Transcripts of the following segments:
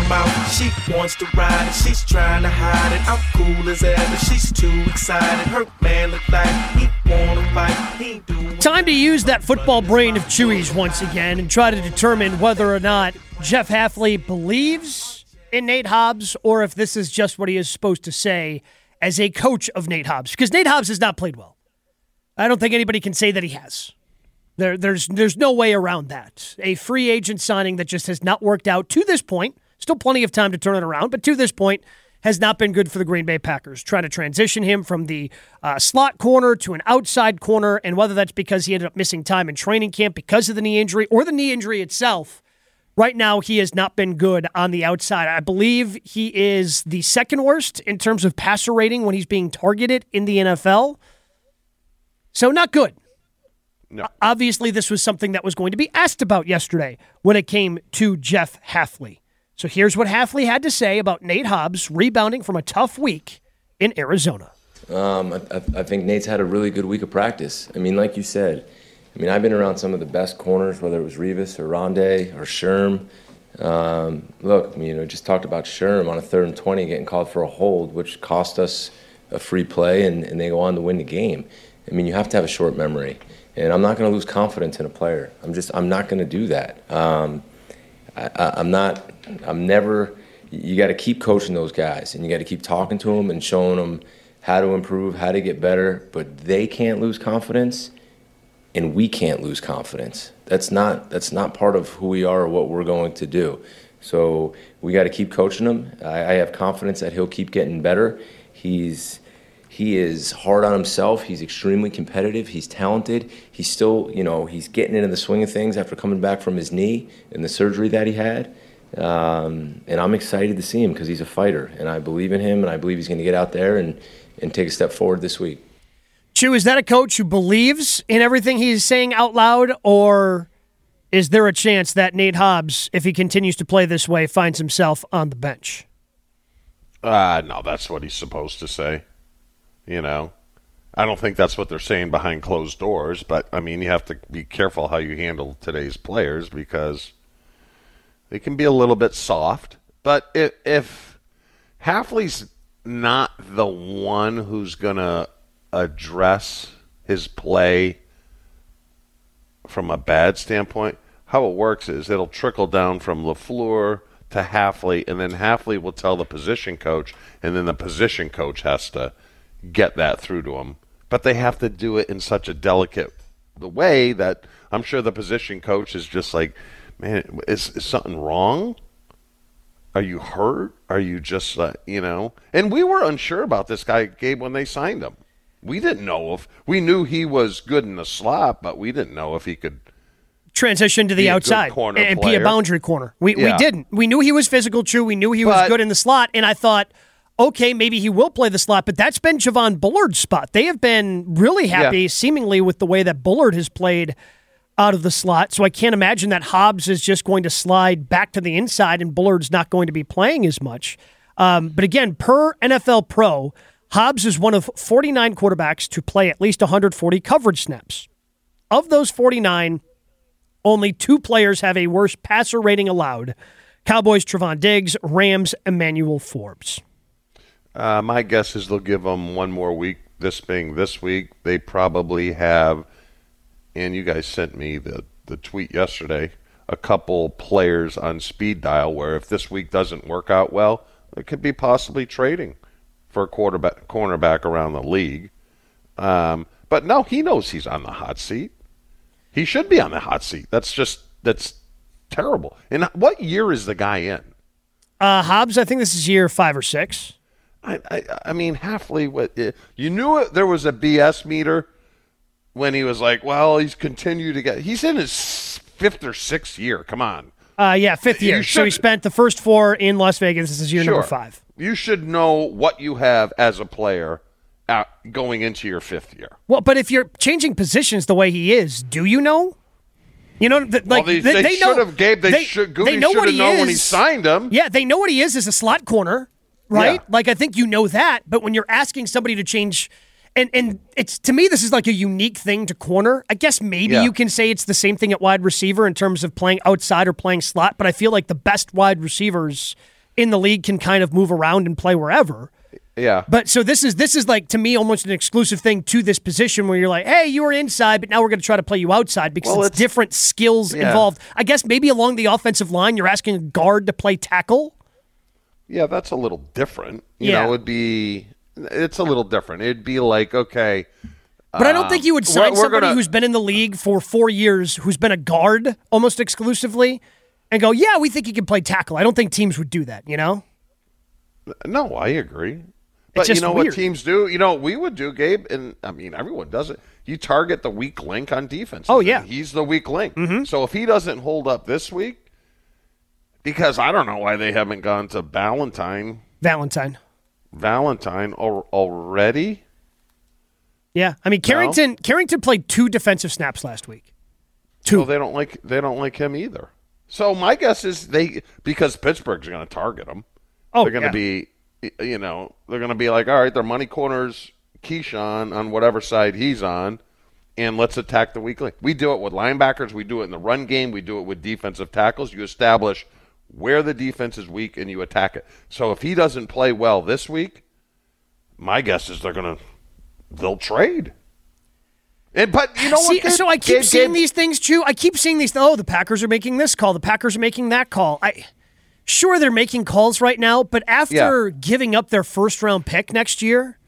mouth. She wants to ride it, she's trying to hide it. I'm cool as ever, she's too excited. Her man look like he wanna fight. He do. Time to use that football brain of Chewy's once again and try to determine whether or not Jeff Hafley believes in Nate Hobbs or if this is just what he is supposed to say as a coach of Nate Hobbs. Because Nate Hobbs has not played well. I don't think anybody can say that he has. There's no way around that. A free agent signing that just has not worked out to this point. Still plenty of time to turn it around, but to this point has not been good for the Green Bay Packers. Trying to transition him from the slot corner to an outside corner, and whether that's because he ended up missing time in training camp because of the knee injury or the knee injury itself, right now he has not been good on the outside. I believe he is the second worst in terms of passer rating when he's being targeted in the NFL. So not good. No. Obviously, this was something that was going to be asked about yesterday when it came to Jeff Hafley. So here's what Hafley had to say about Nate Hobbs rebounding from a tough week in Arizona. I think Nate's had a really good week of practice. I mean, like you said, I've been around some of the best corners, whether it was Revis or Rondé or Sherm. Just talked about Sherm on a 3rd and 20 getting called for a hold, which cost us a free play, and they go on to win the game. You have to have a short memory. And I'm not going to lose confidence in a player. I'm not going to do that. You got to keep coaching those guys, and you got to keep talking to them and showing them how to improve, how to get better. But they can't lose confidence, and we can't lose confidence. That's not part of who we are or what we're going to do. So we got to keep coaching him. I have confidence that he'll keep getting better. He is hard on himself. He's extremely competitive. He's talented. He's still, he's getting into the swing of things after coming back from his knee and the surgery that he had. And I'm excited to see him because he's a fighter, and I believe in him, and I believe he's going to get out there and take a step forward this week. Chew, is that a coach who believes in everything he's saying out loud, or is there a chance that Nate Hobbs, if he continues to play this way, finds himself on the bench? No, that's what he's supposed to say. I don't think that's what they're saying behind closed doors, but, you have to be careful how you handle today's players because they can be a little bit soft. But if Hafley's not the one who's going to address his play from a bad standpoint, how it works is it'll trickle down from LaFleur to Hafley, and then Hafley will tell the position coach, and then the position coach has to get that through to him. But they have to do it in such a delicate way that I'm sure the position coach is just like, man, is something wrong? Are you hurt? Are you just, And we were unsure about this guy, Gabe, when they signed him. We didn't know if – we knew he was good in the slot, but we didn't know if he could transition to the outside and be a boundary corner. We didn't. We knew he was physical, true. We knew he was good in the slot, and I thought – okay, maybe he will play the slot, but that's been Javon Bullard's spot. They have been really happy, seemingly, with the way that Bullard has played out of the slot, so I can't imagine that Hobbs is just going to slide back to the inside and Bullard's not going to be playing as much. But again, per NFL Pro, Hobbs is one of 49 quarterbacks to play at least 140 coverage snaps. Of those 49, only 2 players have a worse passer rating allowed. Cowboys, Trevon Diggs, Rams, Emmanuel Forbes. My guess is they'll give them one more week, this being this week. They probably have, and you guys sent me the tweet yesterday, a couple players on speed dial where if this week doesn't work out well, it could be possibly trading for a cornerback around the league. But no, he knows he's on the hot seat. He should be on the hot seat. That's terrible. And what year is the guy in? Hobbs, I think this is year 5 or 6. Hafley, you knew there was a BS meter when he was like, well, he's continued to get – he's in his 5th or 6th year. Come on. 5th year. So he spent the first 4 in Las Vegas. This is year number 5. You should know what you have as a player going into your 5th year. Well, but if you're changing positions the way he is, do you know? They should have, Gabe. Goody should have known when he signed him. Yeah, they know what he is as a slot corner. Right? Yeah. I think you know that, but when you're asking somebody to change, and it's, to me, this is like a unique thing to corner. I guess maybe you can say it's the same thing at wide receiver in terms of playing outside or playing slot, but I feel like the best wide receivers in the league can kind of move around and play wherever. Yeah. But so this is like, to me, almost an exclusive thing to this position where you're like, hey, you were inside, but now we're going to try to play you outside because it's different skills involved. I guess maybe along the offensive line, you're asking a guard to play tackle. Yeah, that's a little different. You know, it's a little different. It'd be like, okay. But I don't think you would sign somebody who's been in the league for 4 years, who's been a guard almost exclusively, and go, yeah, we think he can play tackle. I don't think teams would do that, you know? No, I agree. But you know what teams do? You know what we would do, Gabe? And, I mean, everyone does it. You target the weak link on defense. Oh, yeah. He's the weak link. Mm-hmm. So if he doesn't hold up this week, because I don't know why they haven't gone to Valentine already. Yeah. I mean, Carrington played 2 defensive snaps last week. 2. Well, they don't like him either. So my guess is because Pittsburgh's going to target him. Oh, they're going to be, you know, they're going to be like, all right, their money corners Keyshawn on whatever side he's on, and let's attack the weak link. We do it with linebackers. We do it in the run game. We do it with defensive tackles. You establish where the defense is weak, and you attack it. So if he doesn't play well this week, my guess is they'll trade. But you know what? So I keep seeing these things, Chew. I keep seeing these. Oh, the Packers are making this call. The Packers are making that call. Sure, they're making calls right now, but after giving up their first-round pick next year,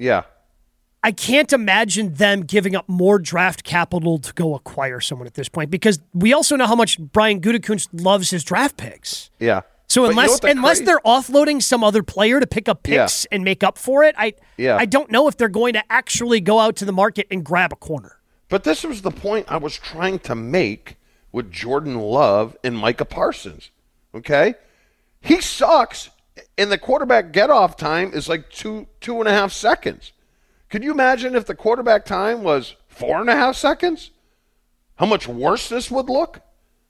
I can't imagine them giving up more draft capital to go acquire someone at this point, because we also know how much Brian Gutekunst loves his draft picks. Yeah. So unless they're offloading some other player to pick up picks and make up for it, I don't know if they're going to actually go out to the market and grab a corner. But this was the point I was trying to make with Jordan Love and Micah Parsons. Okay? He sucks, and the quarterback get-off time is like 2.5 seconds. Could you imagine if the quarterback time was 4.5 seconds? How much worse this would look?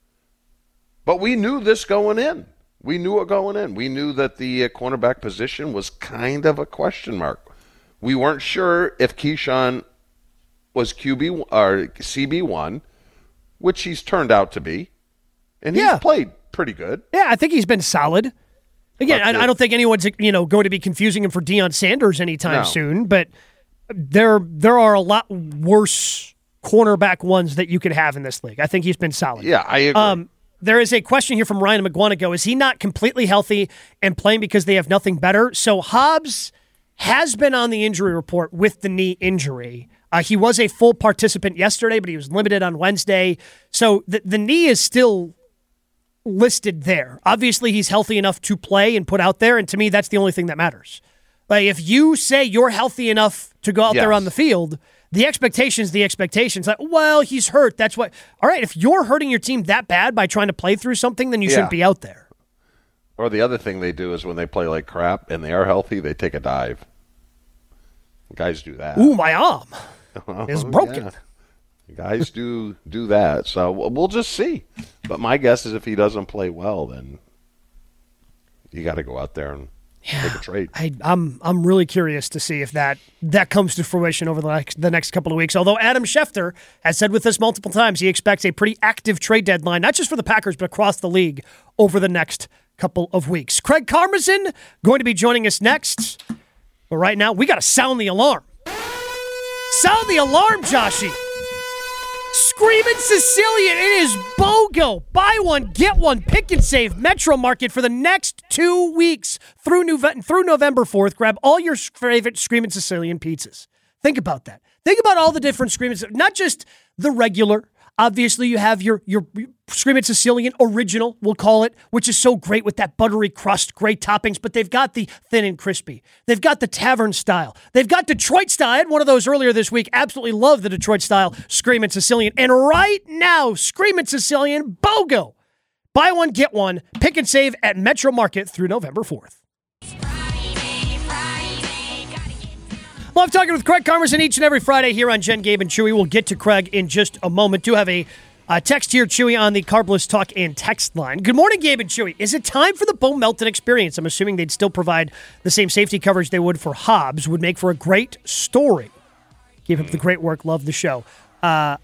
But we knew this going in. We knew it going in. We knew that the cornerback position was kind of a question mark. We weren't sure if Keyshawn was QB or CB1, which he's turned out to be, and he's played pretty good. Yeah, I think he's been solid. Again, I don't think anyone's going to be confusing him for Deion Sanders anytime soon, but there are a lot worse cornerback ones that you could have in this league. I think he's been solid. Yeah, I agree. There is a question here from Ryan McGuanago. Is he not completely healthy and playing because they have nothing better? So Hobbs has been on the injury report with the knee injury. He was a full participant yesterday, but he was limited on Wednesday. So the knee is still listed there. Obviously, he's healthy enough to play and put out there, and to me, that's the only thing that matters. Like, if you say you're healthy enough to go out there on the field, the expectation's the expectations. Like, well, he's hurt. That's what. All right, if you're hurting your team that bad by trying to play through something, then you shouldn't be out there. Or the other thing they do is when they play like crap and they are healthy, they take a dive. Guys do that. Ooh, my arm is broken. Yeah. Guys do that. So we'll just see. But my guess is if he doesn't play well, then you got to go out there and take a trade. I'm really curious to see if that comes to fruition over the next couple of weeks. Although Adam Schefter has said with us multiple times, he expects a pretty active trade deadline, not just for the Packers, but across the league over the next couple of weeks. Craig Karmazin going to be joining us next. But right now, we got to sound the alarm. Sound the alarm, Joshy. Screaming Sicilian, it is BOGO. Buy one, get one, pick and save Metro Market for the next 2 weeks through November 4th. Grab all your favorite Screaming Sicilian pizzas. Think about that. Think about all the different Screaming, not just the regular. Obviously, you have your Screaming Sicilian original, we'll call it, which is so great with that buttery crust, great toppings, but they've got the thin and crispy. They've got the tavern style. They've got Detroit style. I had one of those earlier this week. Absolutely love the Detroit style Screaming Sicilian. And right now, Screaming Sicilian, BOGO. Buy one, get one. Pick and save at Metro Market through November 4th. Love talking with Craig Karmazin each and every Friday here on Jen, Gabe, and Chewy. We'll get to Craig in just a moment. Do have a text here, Chewy, on the Carbless Talk and text line. Good morning, Gabe and Chewy. Is it time for the Bo Melton experience? I'm assuming they'd still provide the same safety coverage they would for Hobbs. Would make for a great story. Keep up the great work. Love the show.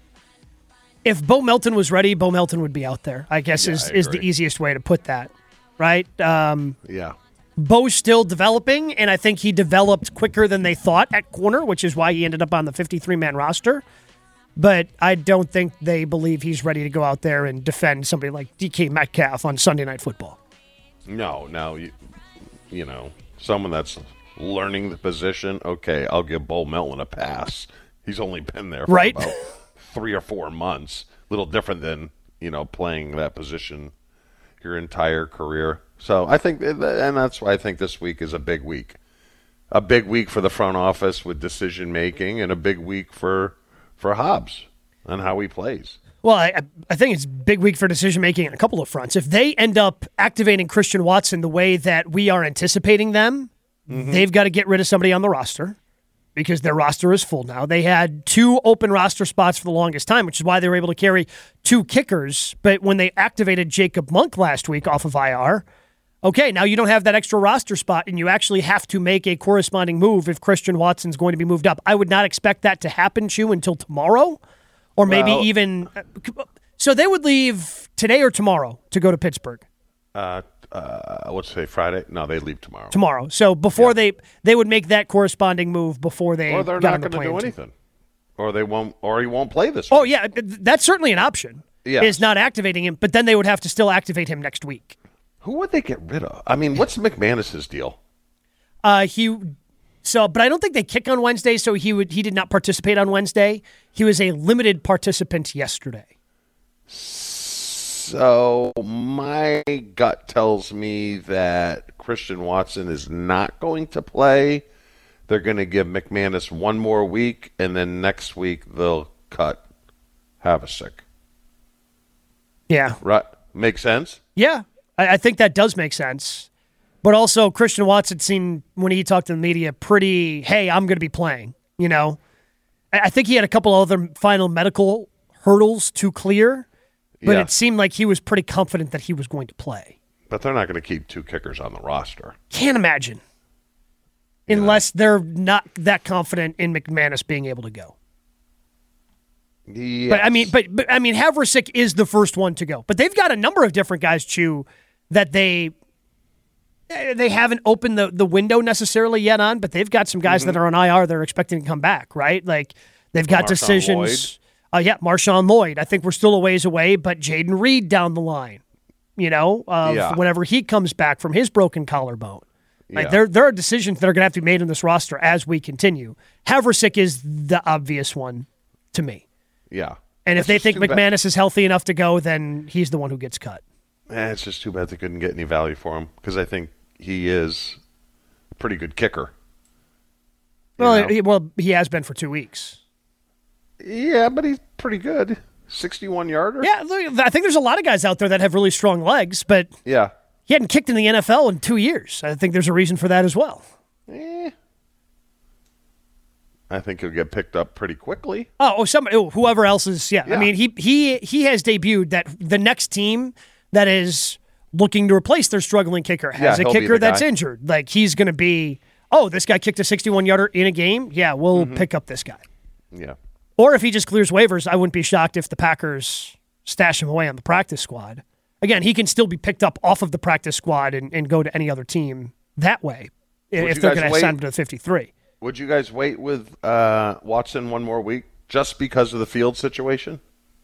If Bo Melton was ready, Bo Melton would be out there, I guess is the easiest way to put that. right? Yeah. Bo's still developing, and I think he developed quicker than they thought at corner, which is why he ended up on the 53-man roster. But I don't think they believe he's ready to go out there and defend somebody like DK Metcalf on Sunday Night Football. No, you know, someone that's learning the position, okay, I'll give Bo Melton a pass. He's only been there for about 3 or 4 months. A little different than, you know, playing that position your entire career. So I think, and that's why I think this week is a big week. A big week for the front office with decision-making, and a big week for Hobbs and how he plays. Well, I think it's a big week for decision-making on a couple of fronts. If they end up activating Christian Watson the way that we are anticipating them, they've got to get rid of somebody on the roster because their roster is full now. They had 2 open roster spots for the longest time, which is why they were able to carry 2 kickers. But when they activated Jacob Monk last week off of IR, okay, now you don't have that extra roster spot, and you actually have to make a corresponding move if Christian Watson's going to be moved up. I would not expect that to happen, Chew, until tomorrow, or maybe even. So they would leave today or tomorrow to go to Pittsburgh. Let's say Friday. No, they leave tomorrow. Tomorrow. So before they would make that corresponding move before they. Or they're not going to do anything, or they won't, or he won't play this week. Oh yeah, that's certainly an option. Yes. Is not activating him, but then they would have to still activate him next week. Who would they get rid of? I mean, what's McManus's deal? But I don't think they kick on Wednesday, so he did not participate on Wednesday. He was a limited participant yesterday. So my gut tells me that Christian Watson is not going to play. They're going to give McManus 1 more week, and then next week they'll cut Havasek. Yeah. Right. Make sense? Yeah. I think that does make sense. But also, Christian Watson seemed, when he talked to the media, pretty, hey, I'm going to be playing, you know? I think he had a couple other final medical hurdles to clear, but it seemed like he was pretty confident that he was going to play. But they're not going to keep 2 kickers on the roster. Can't imagine. Unless they're not that confident in McManus being able to go. Yes. But I mean, Havrisik is the first one to go. But they've got a number of different guys, Chew, that they haven't opened the window necessarily yet on, but they've got some guys that are on IR they're expecting to come back, right? Like they've got decisions. Marshawn Lloyd. I think we're still a ways away, but Jaden Reed down the line, you know, whenever he comes back from his broken collarbone. Like there are decisions that are going to have to be made in this roster as we continue. Havrisik is the obvious one to me. Yeah. And if they think McManus is healthy enough to go, then he's the one who gets cut. It's just too bad they couldn't get any value for him because I think he is a pretty good kicker. Well, he has been for 2 weeks. Yeah, but he's pretty good. 61-yarder. Yeah, I think there's a lot of guys out there that have really strong legs, but he hadn't kicked in the NFL in 2 years. I think there's a reason for that as well. I think he'll get picked up pretty quickly. Whoever else is, I mean, he has debuted that the next team that is looking to replace their struggling kicker has a kicker that's injured. Like he's going to be, this guy kicked a 61-yarder in a game. Yeah, we'll pick up this guy. Yeah. Or if he just clears waivers, I wouldn't be shocked if the Packers stash him away on the practice squad. Again, he can still be picked up off of the practice squad and go to any other team that way if they're going to sign him to the 53. Would you guys wait with Watson 1 more week just because of the field situation?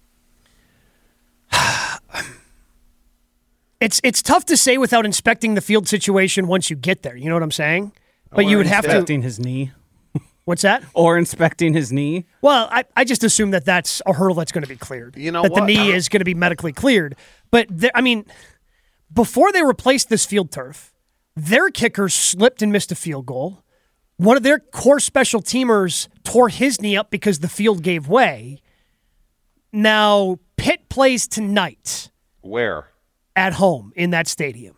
It's tough to say without inspecting the field situation once you get there. You know what I'm saying? But you would have to inspecting his knee. What's that? Or inspecting his knee. Well, I just assume that that's a hurdle that's going to be cleared. You know that what? The knee is going to be medically cleared. But before they replaced this field turf, their kicker slipped and missed a field goal. One of their core special teamers tore his knee up because the field gave way. Now, Pitt plays tonight. Where? At home in that stadium.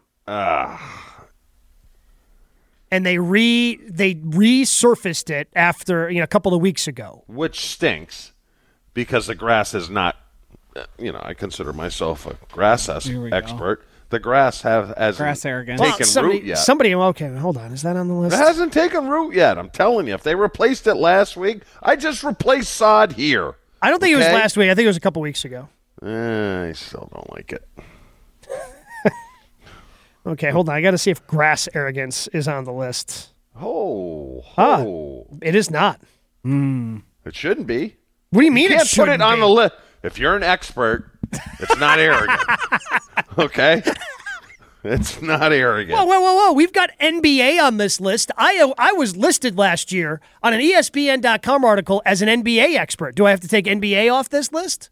And they resurfaced it after a couple of weeks ago. Which stinks because the grass is not, I consider myself a grass expert. The grass hasn't arrogance. taken root yet. Okay, hold on. Is that on the list? It hasn't taken root yet. I'm telling you. If they replaced it last week, I just replaced sod here. I don't think it was last week. I think it was a couple weeks ago. I still don't like it. Okay, hold on. I got to see if grass arrogance is on the list. It is not. It shouldn't be. What do you mean You it can't put shouldn't it on be? the list. If you're an expert, it's not arrogant. Okay? It's not arrogant. Whoa. We've got NBA on this list. I was listed last year on an ESPN.com article as an NBA expert. Do I have to take NBA off this list?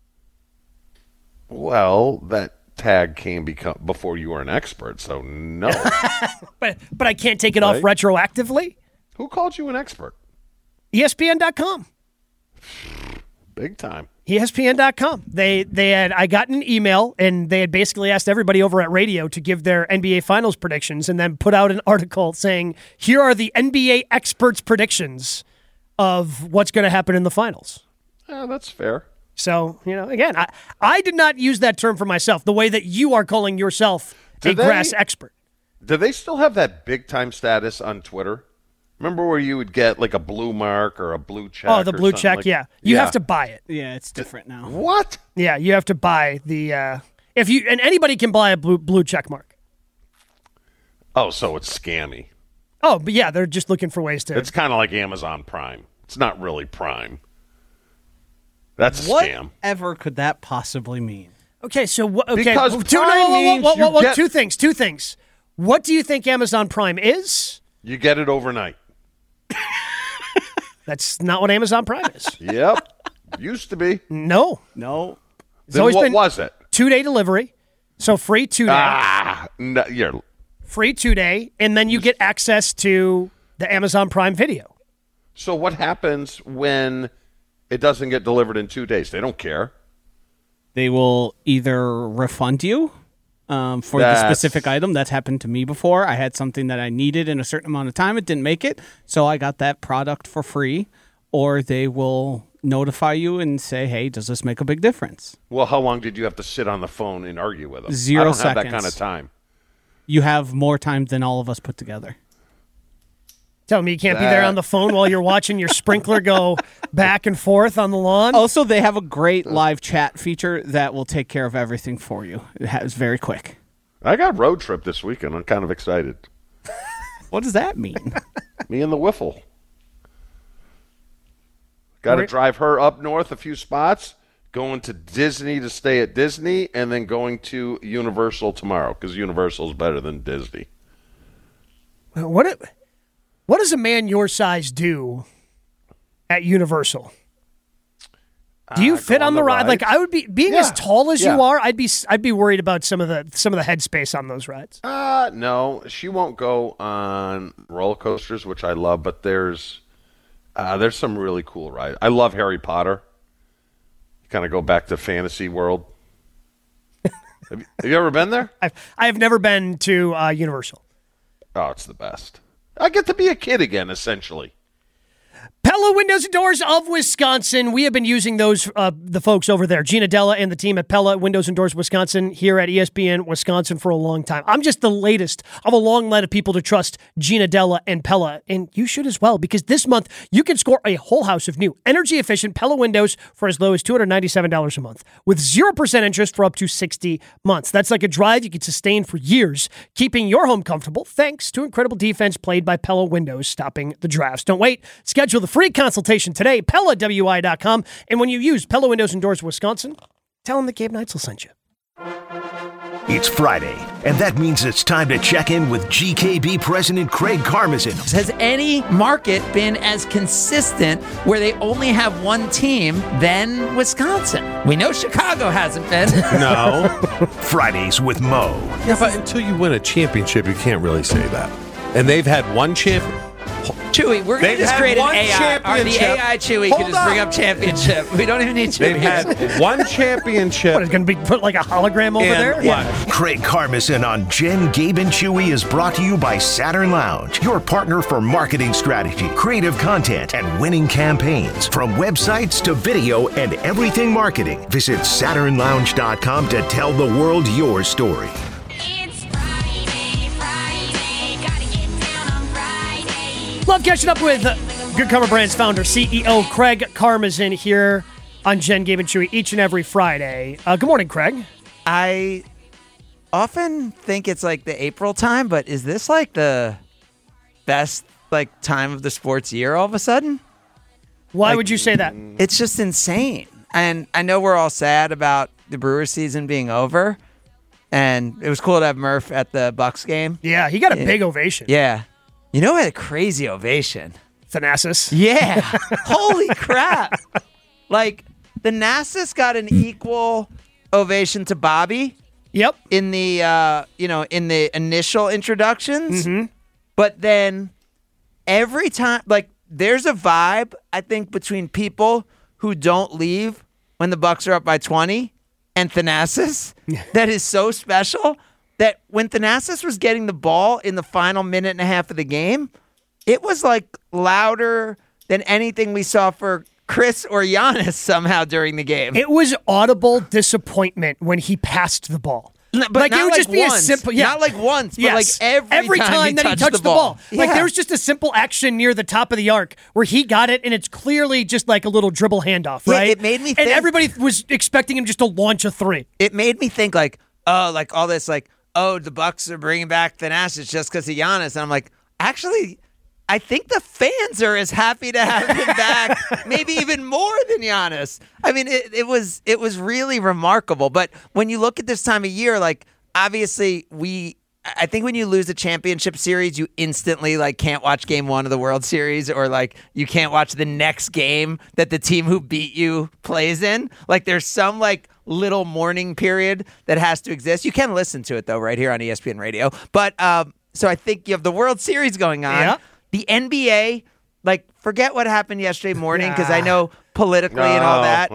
Well, that tag came before you were an expert, so no. But I can't take it off retroactively? Who called you an expert? ESPN.com. Big time. ESPN.com. I got an email, and they had basically asked everybody over at radio to give their NBA Finals predictions, and then put out an article saying, here are the NBA experts' predictions of what's going to happen in the finals. Yeah, that's fair. So, again, I did not use that term for myself, the way that you are calling yourself a grass expert. Do they still have that big-time status on Twitter? Remember where you would get like a blue mark or a blue check? Oh, the blue check, yeah. You have to buy it. Yeah, it's different now. What? Yeah, you have to buy the and anybody can buy a blue check mark. Oh, so it's scammy. Oh, but yeah, they're just looking for ways to. It's kind of like Amazon Prime. It's not really Prime. That's a What scam. ever could that possibly mean? Okay, so Because Prime means you get- two things. What do you think Amazon Prime is? You get it overnight. That's not what Amazon Prime is. Yep. Used to be. No. It's Then always what been was it? 2-day delivery. So free 2-day. No, you're Free 2-day, and then you get access to the Amazon Prime Video. So what happens when it doesn't get delivered in 2 days? They don't care. They will either refund you for the specific item. That's happened to me before. I had something that I needed in a certain amount of time. It didn't make it, so I got that product for free. Or they will notify you and say, hey, does this make a big difference? Well, how long did you have to sit on the phone and argue with them? 0 I don't seconds. have that kind of time. You have more time than all of us put together. Tell me you can't be there on the phone while you're watching your sprinkler go back and forth on the lawn? Also, they have a great live chat feature that will take care of everything for you. It's very quick. I got road trip this weekend. I'm kind of excited. What does that mean? Me and the Wiffle. Got to drive her up north a few spots, going to Disney to stay at Disney, and then going to Universal tomorrow because Universal is better than Disney. What does a man your size do at Universal? Do you fit on the ride? Like I would be being as tall as you are. I'd be worried about some of the headspace on those rides. No, she won't go on roller coasters, which I love. But there's some really cool rides. I love Harry Potter. Kind of go back to fantasy world. Have you ever been there? I have never been to Universal. Oh, it's the best. I get to be a kid again, essentially. Pella Windows and Doors of Wisconsin. We have been using those, the folks over there, Gina Della and the team at Pella Windows and Doors Wisconsin here at ESPN Wisconsin for a long time. I'm just the latest of a long line of people to trust Gina Della and Pella, and you should as well, because this month you can score a whole house of new energy-efficient Pella windows for as low as $297 a month with 0% interest for up to 60 months. That's like a drive you can sustain for years, keeping your home comfortable thanks to incredible defense played by Pella Windows, stopping the drafts. Don't wait. Schedule the free consultation today, PellaWI.com. And when you use Pella Windows and Doors Wisconsin, tell them that Gabe Neitzel sent you. It's Friday, and that means it's time to check in with GKB President Craig Karmazin. Has any market been as consistent where they only have one team than Wisconsin? We know Chicago hasn't been. No. Fridays with Mo. Yeah, but until you win a championship, you can't really say that. And they've had one champion. Chewy, we're going to just create an AI. Or the AI Chewy can just bring up championship. We don't even need They've championship. had one championship. What, is going to be put like a hologram over there? What? Craig Karmazin on Jen, Gabe, and Chewy is brought to you by Saturn Lounge, your partner for marketing strategy, creative content, and winning campaigns. From websites to video and everything marketing, visit SaturnLounge.com to tell the world your story. Love catching up with Good Karma Brands founder, CEO Craig Karmazin here on Jen, Gabe, and Chewy each and every Friday. Good morning, Craig. I often think it's like the April time, but is this like the best like time of the sports year all of a sudden? Why would you say that? It's just insane. And I know we're all sad about the Brewers season being over, and it was cool to have Murph at the Bucks game. Yeah, he got a big ovation. Yeah. You know, a crazy ovation. Thanasis. Yeah. Holy crap. Like, the Thanasis got an equal ovation to Bobby. Yep. In the in the initial introductions. Mm-hmm. But then every time, like, there's a vibe, I think, between people who don't leave when the Bucks are up by 20 and Thanasis that is so special that when Thanasis was getting the ball in the final minute and a half of the game, it was like louder than anything we saw for Chris or Giannis somehow during the game. It was audible disappointment when he passed the ball. But like not it would like just be once. a simple, yeah. Not like once, but yes. like every time that he touched the ball. Yeah. Like there was just a simple action near the top of the arc where he got it, and it's clearly just like a little dribble handoff, right? Yeah, it made me think, and everybody was expecting him just to launch a three. It made me think like, oh, like all this, like, oh, the Bucks are bringing back Thanasis just because of Giannis, and I'm like, actually, I think the fans are as happy to have him back, maybe even more than Giannis. I mean, it was really remarkable. But when you look at this time of year, like, obviously I think when you lose a championship series, you instantly like can't watch game one of the World Series, or like you can't watch the next game that the team who beat you plays in. Like there's some like little mourning period that has to exist. You can listen to it though right here on ESPN Radio. But so I think you have the World Series going on. Yeah. The NBA, like, forget what happened yesterday morning because I know politically and all that.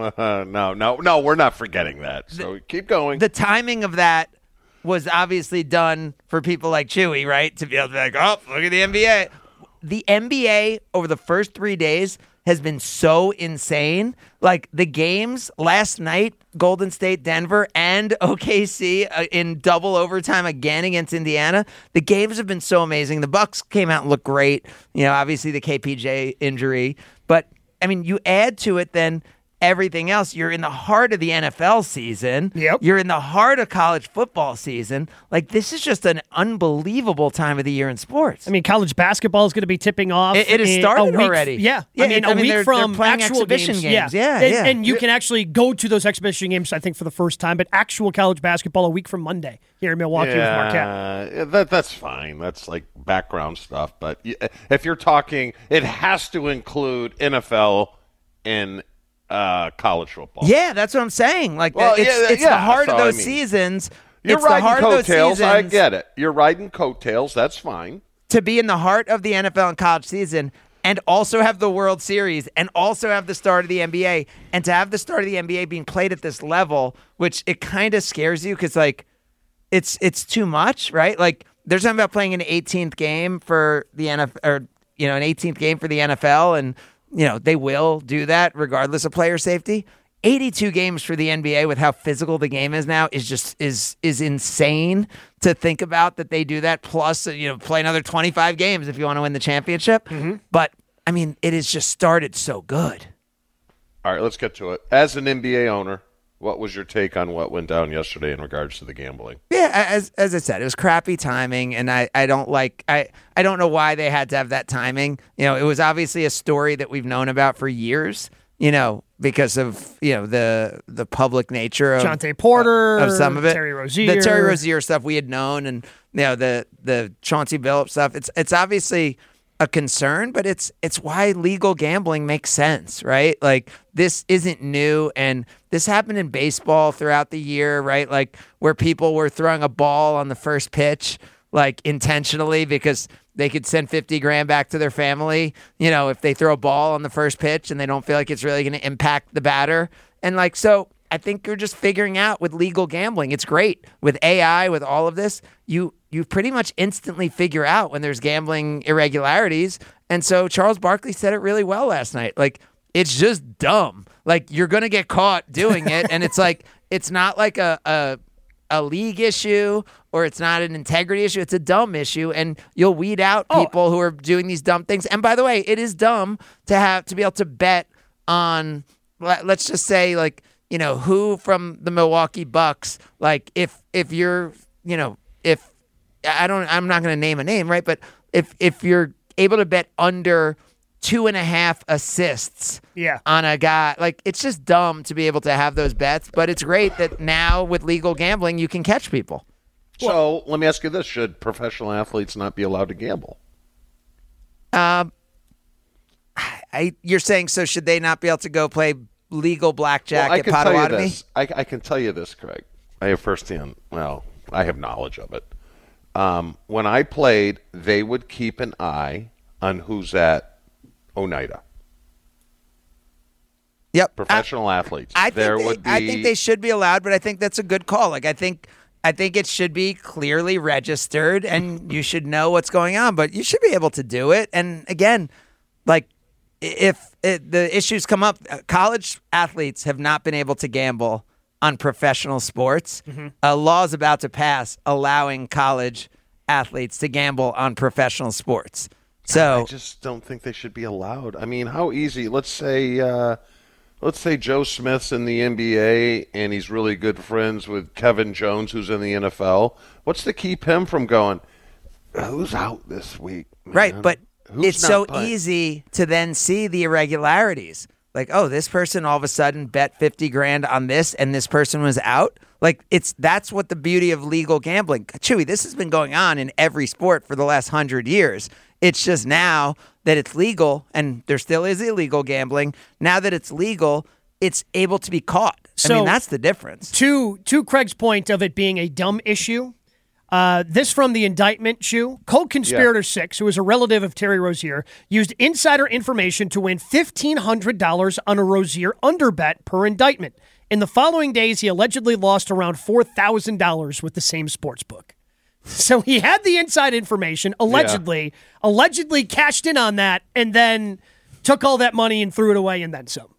No, we're not forgetting that. So keep going. The timing of that was obviously done for people like Chewy, right? To be able to be like, oh, look at the NBA. The NBA over the first 3 days has been so insane. Like the games last night, Golden State, Denver, and OKC in double overtime again against Indiana. The games have been so amazing. The Bucks came out and looked great. You know, obviously the KPJ injury. But, I mean, you add to it then everything else. You're in the heart of the NFL season. Yep. You're in the heart of college football season. Like, this is just an unbelievable time of the year in sports. I mean, college basketball is going to be tipping off. It has started already. Yeah. I mean, a week from they're playing actual exhibition games. Yeah. Yeah. And you can actually go to those exhibition games, I think, for the first time, but actual college basketball a week from Monday here in Milwaukee with Marquette. That's fine. That's like background stuff. But if you're talking, it has to include NFL and college football. Yeah, that's what I'm saying. Like, Well, it's yeah, the heart of so, those I mean, seasons. You're It's the riding heart of those coattails. I seasons. get it. You're riding coattails. That's fine. To be in the heart of the NFL and college season and also have the World Series and also have the start of the NBA, and to have the start of the NBA being played at this level, which it kind of scares you because, like, it's too much, right? Like, they're talking about playing an 18th game for the NFL, or, you know, an 18th game for the NFL, and, you know, they will do that regardless of player safety. 82 games for the NBA with how physical the game is now is just is insane to think about that they do that. Plus, you know, play another 25 games if you want to win the championship. Mm-hmm. But I mean, it has just started so good. All right, let's get to it. As an NBA owner, what was your take on what went down yesterday in regards to the gambling? Yeah, as I said, it was crappy timing, and I don't know why they had to have that timing. You know, it was obviously a story that we've known about for years. You know, because of, you know, the public nature of Jonte Porter, of some of it, Terry Rozier. The Terry Rozier stuff we had known, and, you know, the Chauncey Billups stuff. It's obviously a concern, but it's why legal gambling makes sense, right? Like, this isn't new, and this happened in baseball throughout the year, right? Like, where people were throwing a ball on the first pitch, like, intentionally because they could send $50,000 back to their family, you know, if they throw a ball on the first pitch and they don't feel like it's really going to impact the batter. And, like, so I think you're just figuring out with legal gambling. It's great. With AI, with all of this, you pretty much instantly figure out when there's gambling irregularities. And so Charles Barkley said it really well last night. Like, it's just dumb. Like, you're going to get caught doing it. And it's like, it's not like a league issue, or it's not an integrity issue. It's a dumb issue, and you'll weed out people who are doing these dumb things. And by the way, it is dumb to be able to bet on, let's just say, like, you know, who from the Milwaukee Bucks, like, if you're if I'm not going to name a name, right? But if you're able to bet under 2.5 assists on a guy, like, it's just dumb to be able to have those bets. But it's great that now with legal gambling, you can catch people. So let me ask you this: should professional athletes not be allowed to gamble? You're saying, so should they not be able to go play legal blackjack at Potawatomi? I can tell you this, Craig. I have firsthand. Well, I have knowledge of it. When I played, they would keep an eye on who's at Oneida. Yep, professional athletes. I think they should be allowed, but I think that's a good call. Like, I think it should be clearly registered, and you should know what's going on. But you should be able to do it. And again, like, if the issues come up, college athletes have not been able to gamble on professional sports. A law is about to pass allowing college athletes to gamble on professional sports. So I just don't think they should be allowed. I mean, how easy? Let's say Joe Smith's in the NBA and he's really good friends with Kevin Jones, who's in the NFL. What's to keep him from going, who's out this week, man? Right, but it's so playing? Easy to then see the irregularities. Like, oh, this person all of a sudden bet $50,000 on this, and this person was out. Like, that's what the beauty of legal gambling. Chewy, this has been going on in every sport for the last 100 years. It's just now that it's legal, and there still is illegal gambling. Now that it's legal, it's able to be caught. So, I mean, that's the difference. To Craig's point of it being a dumb issue, this from the indictment, Chew. Co-conspirator 6, who is a relative of Terry Rozier, used insider information to win $1,500 on a Rozier underbet per indictment. In the following days, he allegedly lost around $4,000 with the same sportsbook. So he had the inside information, allegedly cashed in on that, and then took all that money and threw it away and then some.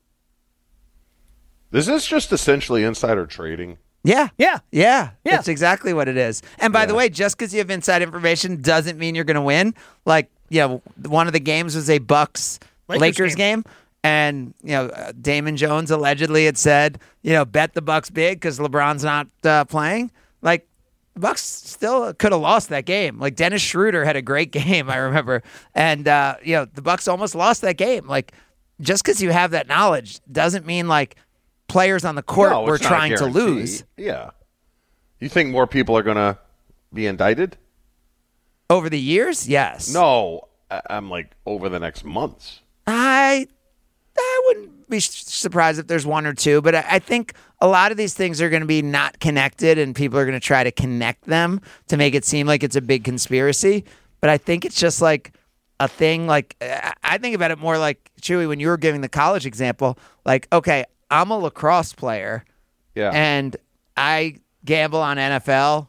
Is this just essentially insider trading? Yeah. Yeah. That's exactly what it is. And by the way, just because you have inside information doesn't mean you're going to win. Like, one of the games was a Bucks-Lakers game. And, Damon Jones allegedly had said, bet the Bucks big because LeBron's not playing. Like, the Bucks still could have lost that game. Like, Dennis Schroeder had a great game, I remember. And, the Bucks almost lost that game. Like, just because you have that knowledge doesn't mean, like, players on the court were trying to lose. Yeah. You think more people are going to be indicted? Over the years? Yes. No, I'm like over the next months. I wouldn't be surprised if there's one or two, but I think a lot of these things are going to be not connected, and people are going to try to connect them to make it seem like it's a big conspiracy. But I think it's just like a thing. Like, I think about it more like, Chewy, when you were giving the college example, like, okay, I'm a lacrosse player, and I gamble on NFL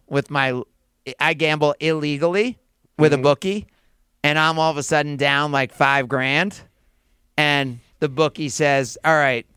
I gamble illegally with a bookie, and I'm all of a sudden down like $5,000, and the bookie says, "All right,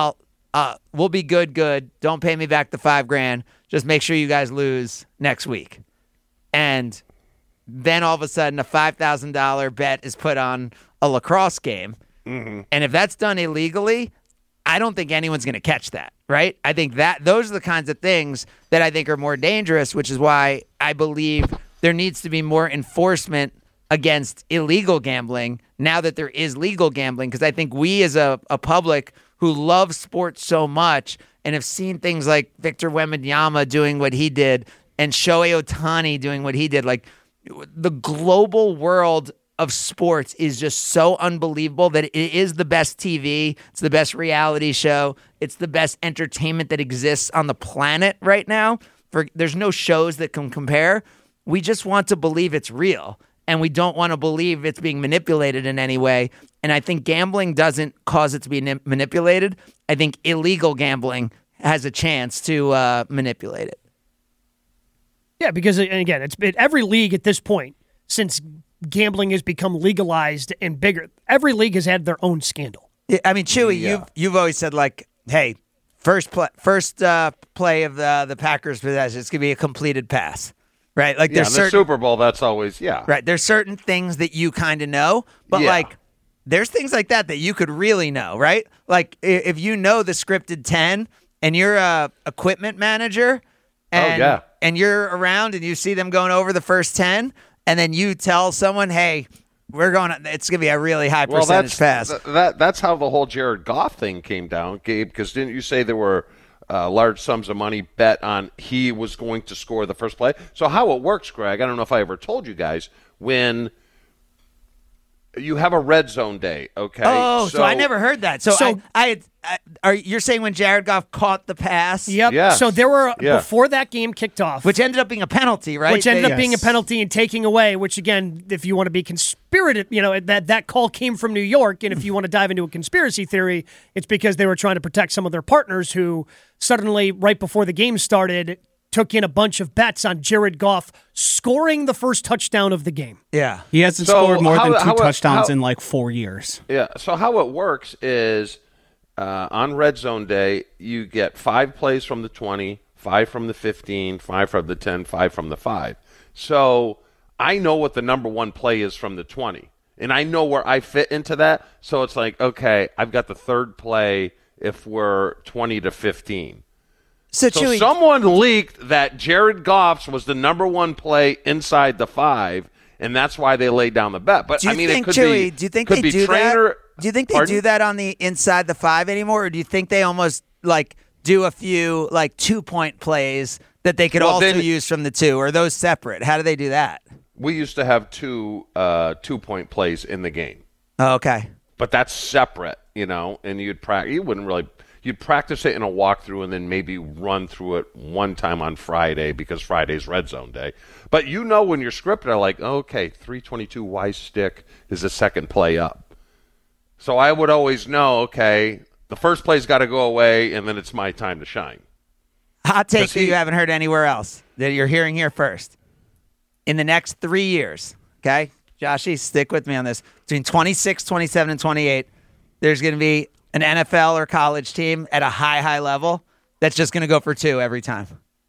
we'll be good. Don't pay me back the $5,000. Just make sure you guys lose next week." And then all of a sudden, a $5,000 bet is put on a lacrosse game, and if that's done illegally, I don't think anyone's going to catch that, right? I think that those are the kinds of things that I think are more dangerous, which is why I believe there needs to be more enforcement against illegal gambling now that there is legal gambling, because I think we as a public who love sports so much and have seen things like Victor Wembanyama doing what he did and Shohei Ohtani doing what he did, like, the global world of sports is just so unbelievable that it is the best TV. It's the best reality show. It's the best entertainment that exists on the planet right now. There's no shows that can compare. We just want to believe it's real, and we don't want to believe it's being manipulated in any way. And I think gambling doesn't cause it to be manipulated. I think illegal gambling has a chance to manipulate it. Yeah, because, and again, it's been every league at this point, since gambling has become legalized and bigger, every league has had their own scandal. Yeah, I mean, Chewy, you've always said, like, hey, first play of the Packers possession, it's gonna be a completed pass, right? Like, there's the Super Bowl, that's always right. There's certain things that you kind of know, but like, there's things like that you could really know, right? Like, if you know the scripted 10 and you're a equipment manager, and you're around and you see them going over the first 10, and then you tell someone, hey, it's going to be a really high percentage pass. That's how the whole Jared Goff thing came down, Gabe, because didn't you say there were large sums of money bet on he was going to score the first play? So how it works, Greg, I don't know if I ever told you guys, when you have a red zone day, okay? Oh, so I never heard that. So you're saying when Jared Goff caught the pass? Yep. Yes. So there were, before that game kicked off. Which ended up being a penalty, right? Which ended up being a penalty and taking away, which again, if you want to be conspirative, that call came from New York, and if you want to dive into a conspiracy theory, it's because they were trying to protect some of their partners who suddenly, right before the game started, took in a bunch of bets on Jared Goff scoring the first touchdown of the game. Yeah. He hasn't scored more than 2 touchdowns in like 4 years. Yeah, so how it works is on red zone day, you get 5 plays from the 20, 5 from the 15, 5 from the 10, 5 from the 5. So I know what the number one play is from the 20, and I know where I fit into that. So it's like, okay, I've got the third play if we're 20 to 15. So Chewy, someone leaked that Jared Goff's was the number one play inside the 5, and that's why they laid down the bet. But do you I mean, think, it could Chewy, be. Do you think could they be do trainer, that? Do you think they Pardon? do that on the inside the 5 anymore, or do you think they almost like do a few like 2-point plays that they could also use from the 2? Or are those separate? How do they do that? We used to have 2 2-point plays in the game. Oh, okay. But that's separate, and you'd practice it in a walkthrough and then maybe run through it one time on Friday because Friday's red zone day. But when you're scripted, like, okay, 322 Y stick is the second play up. So I would always know, okay, the first play's got to go away and then it's my time to shine. Hot take that you haven't heard anywhere else that you're hearing here first. In the next 3 years, okay, Joshy, stick with me on this. Between 26, 27, and 28, there's going to be an NFL or college team at a high level that's just going to go for 2 every time.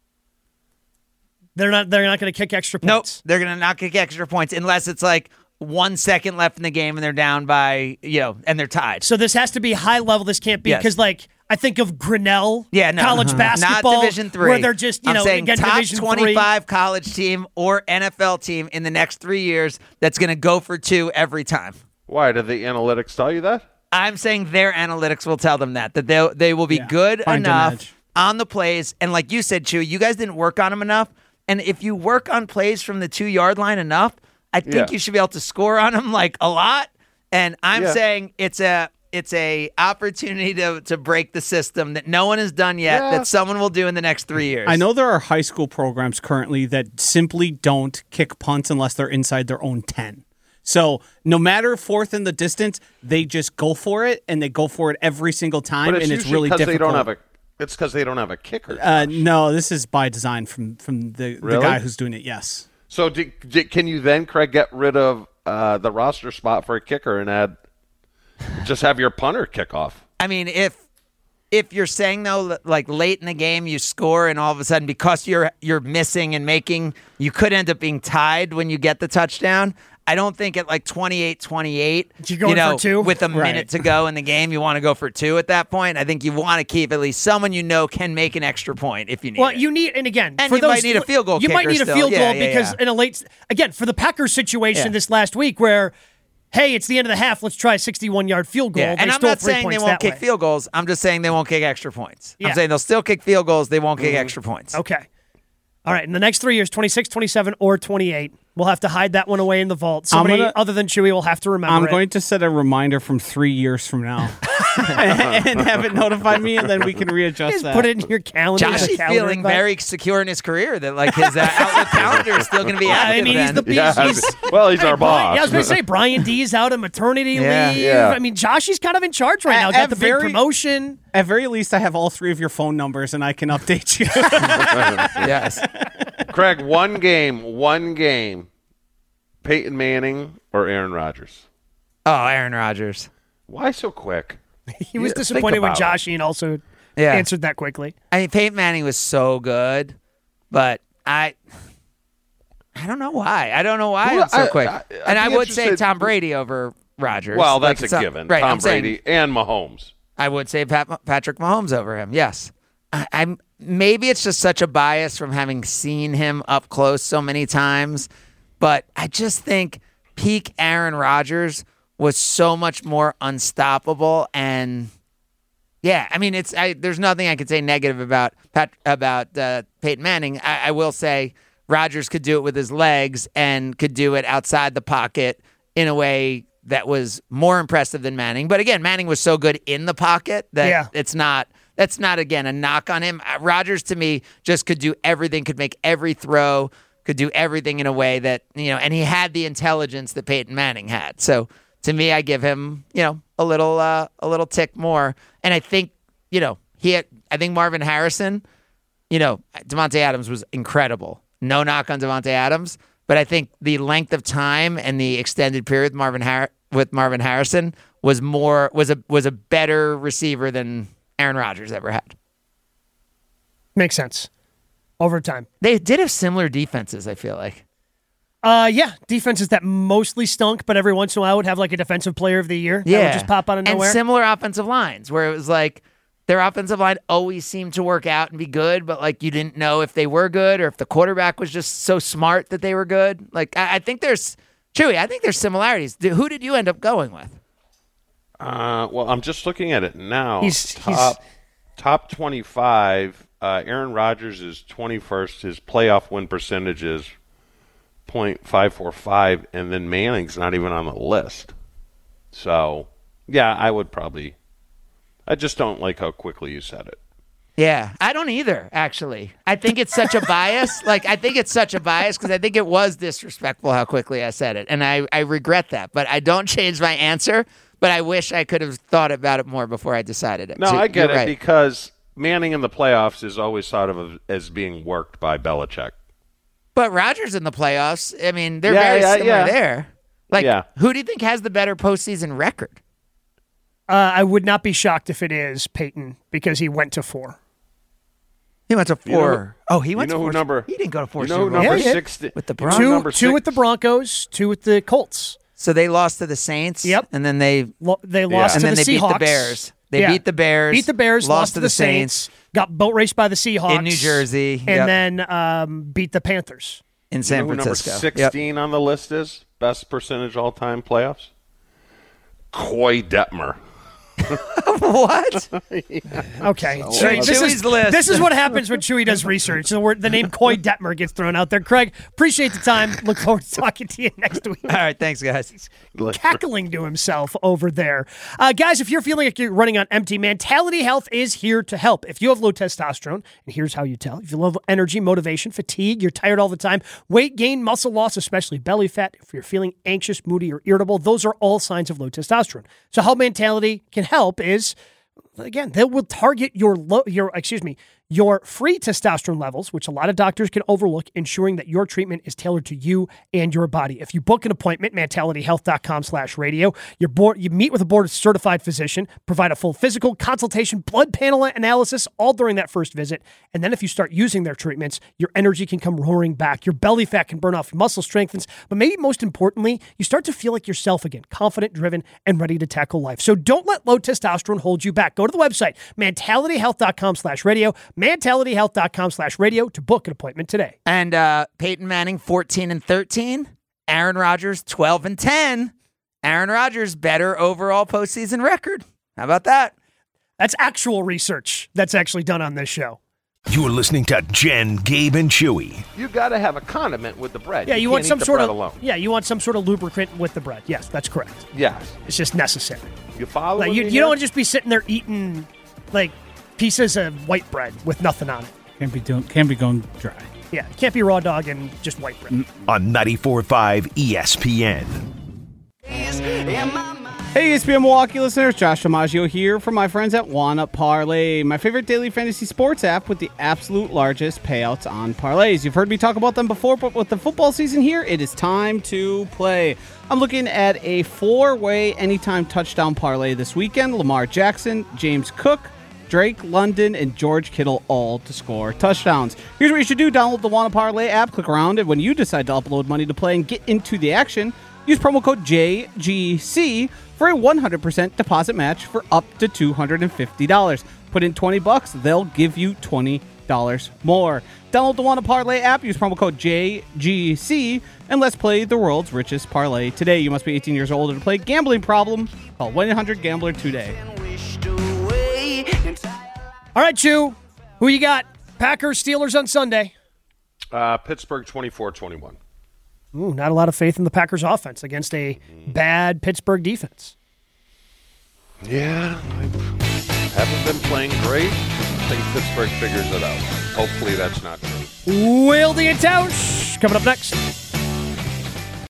They're not going to kick extra points. Nope, they're going to not kick extra points unless it's like 1 second left in the game and they're down by, and they're tied. So this has to be high level. This can't be because, I think of Grinnell, college basketball, not Division III, where they're just, I'm saying again, top Division 25 college team or NFL team in the next 3 years that's going to go for 2 every time. Why? Did the analytics tell you that? I'm saying their analytics will tell them that they will be good enough on the plays. And like you said, Chew, you guys didn't work on them enough. And if you work on plays from the 2-yard line enough, I think you should be able to score on them like a lot. And I'm saying it's a opportunity to break the system that no one has done yet, that someone will do in the next 3 years. I know there are high school programs currently that simply don't kick punts unless they're inside their own 10. So no matter fourth in the distance, they just go for it, and they go for it every single time, and it's really difficult. It's because they don't have a kicker. No, this is by design from the guy who's doing it, yes. So can you then, Craig, get rid of the roster spot for a kicker and just have your punter kick off? I mean, if you're saying, though, like late in the game you score and all of a sudden because you're missing and making, you could end up being tied when you get the touchdown. I don't think at like 28-28, you go for 2 with a minute to go in the game, you want to go for 2 at that point. I think you want to keep at least someone can make an extra point if you need it. You need, and again, and for you those, might need a field goal. You might need a field goal because in a late, again, for the Packers situation this last week where, hey, it's the end of the half, let's try a 61-yard field goal. And I'm not saying they won't kick field goals. I'm just saying they won't kick extra points. I'm saying they'll still kick field goals. They won't kick extra points. Okay. All right, in the next 3 years, 26, 27, or 28. We'll have to hide that one away in the vault. Somebody other than Chewy will have to remember I'm going to set a reminder from 3 years from now and have it notify me, and then we can readjust that. Put it in your calendar. Josh is feeling very secure in his career that like his Outlook calendar is still going to be active. I mean, he's our boss. I was going to say, Brian D's out on maternity leave. Yeah. I mean, Josh is kind of in charge right now. Got the big promotion. At very least, I have all 3 of your phone numbers, and I can update you. Yes. Craig, one game. Peyton Manning or Aaron Rodgers? Oh, Aaron Rodgers. Why so quick? He was disappointed when Joshine also answered that quickly. I mean, Peyton Manning was so good, but I don't know why. I don't know why it's so quick. I would say Tom Brady over Rodgers. Well, that's a given. Right, Tom Brady and Mahomes. I would say Patrick Mahomes over him. Yes. maybe it's just such a bias from having seen him up close so many times, but I just think peak Aaron Rodgers was so much more unstoppable. And yeah, I mean, there's nothing I could say negative about Peyton Manning. I will say Rodgers could do it with his legs and could do it outside the pocket in a way that was more impressive than Manning. But again, Manning was so good in the pocket that that's not, again, a knock on him. Rodgers, to me, just could do everything, could make every throw, could do everything in a way that, and he had the intelligence that Peyton Manning had. So to me, I give him, a little tick more. And I think, I think Marvin Harrison, Davante Adams was incredible. No knock on Davante Adams. But I think the length of time and the extended period with Marvin Harrison was a better receiver than Aaron Rodgers ever had. Makes sense. Over time. They did have similar defenses, I feel like. Yeah, defenses that mostly stunk, but every once in a while would have like a defensive player of the year. That would just pop out of nowhere. And similar offensive lines where it was like their offensive line always seemed to work out and be good, but like you didn't know if they were good or if the quarterback was just so smart that they were good. Like I think there's similarities. Who did you end up going with? Well, I'm just looking at it now. He's top 25. Aaron Rodgers is 21st. His playoff win percentage is .545, and then Manning's not even on the list. So, yeah, I just don't like how quickly you said it. Yeah, I don't either, actually. I think it's such a bias. Because I think it was disrespectful how quickly I said it, and I regret that. But I don't change my answer, but I wish I could have thought about it more before I decided it. No, I get it, because Manning in the playoffs is always thought of as being worked by Belichick. But Rodgers in the playoffs, I mean, they're very similar there. Who do you think has the better postseason record? I would not be shocked if it is Peyton, because he went to 4. He went to 4. He went to 4. He didn't go to 4. Number 6 with the Broncos. 2 with the Broncos, 2 with the Colts. So they lost to the Saints. Yep. And then they lost to the Seahawks. And then they beat the Bears. They beat the Bears. Beat the Bears, lost to the Saints. Got boat raced by the Seahawks. In New Jersey. And then beat the Panthers. In San Francisco. Number 16 on the list is best percentage all-time playoffs? Coy Detmer. What? Okay. Chewy's this is what happens when Chewy does research. So the name Coy Detmer gets thrown out there. Craig, appreciate the time. Look forward to talking to you next week. All right. Thanks, guys. He's cackling to himself over there. Guys, if you're feeling like you're running on empty, Mentality Health is here to help. If you have low testosterone, and here's how you tell. If you love energy, motivation, fatigue, you're tired all the time, weight gain, muscle loss, especially belly fat, if you're feeling anxious, moody, or irritable, those are all signs of low testosterone. So how Mentality can help is, again, they will target your free testosterone levels, which a lot of doctors can overlook, ensuring that your treatment is tailored to you and your body. If you book an appointment, mentalityhealth.com/radio, you meet with a board-certified physician, provide a full physical, consultation, blood panel analysis, all during that first visit. And then if you start using their treatments, your energy can come roaring back. Your belly fat can burn off, your muscle strengthens, but maybe most importantly, you start to feel like yourself again, confident, driven, and ready to tackle life. So don't let low testosterone hold you back. Go to the website, mentalityhealth.com/radio, mentalityhealth.com/radio to book an appointment today. And Peyton Manning, 14-13. Aaron Rodgers, 12-10. Aaron Rodgers, better overall postseason record. How about that? That's actual research that's actually done on this show. You're listening to Jen, Gabe, and Chewy. You got to have a condiment with the bread. Yeah, you want some sort of alone. Yeah, you want some sort of lubricant with the bread. Yes, that's correct. Yes, it's just necessary. You follow? Like, you don't want to just be sitting there eating like pieces of white bread with nothing on it. Can't be going dry. Yeah, it can't be raw dog and just white bread. On 94.5 ESPN. Hey, ESPN Milwaukee listeners, Josh DiMaggio here from my friends at One-Up Parlay, my favorite daily fantasy sports app with the absolute largest payouts on parlays. You've heard me talk about them before, but with the football season here, it is time to play. I'm looking at a 4-way anytime touchdown parlay this weekend. Lamar Jackson, James Cook, Drake London, and George Kittle all to score touchdowns. Here's what you should do. Download the One-Up Parlay app, click around it. When you decide to upload money to play and get into the action, use promo code JGC for a 100% deposit match for up to $250. Put in $20, they'll give you $20 more. Download the Wanna Parlay app, use promo code JGC, and let's play the world's richest parlay today. You must be 18 years old to play. Gambling problem? Call 1-800-GAMBLER today. All right, Chew. Who you got? Packers, Steelers on Sunday. Pittsburgh 24-21. Ooh, not a lot of faith in the Packers offense against a bad Pittsburgh defense. Yeah, I haven't been playing great. I think Pittsburgh figures it out. Hopefully that's not true. Wildy and Tausch coming up next.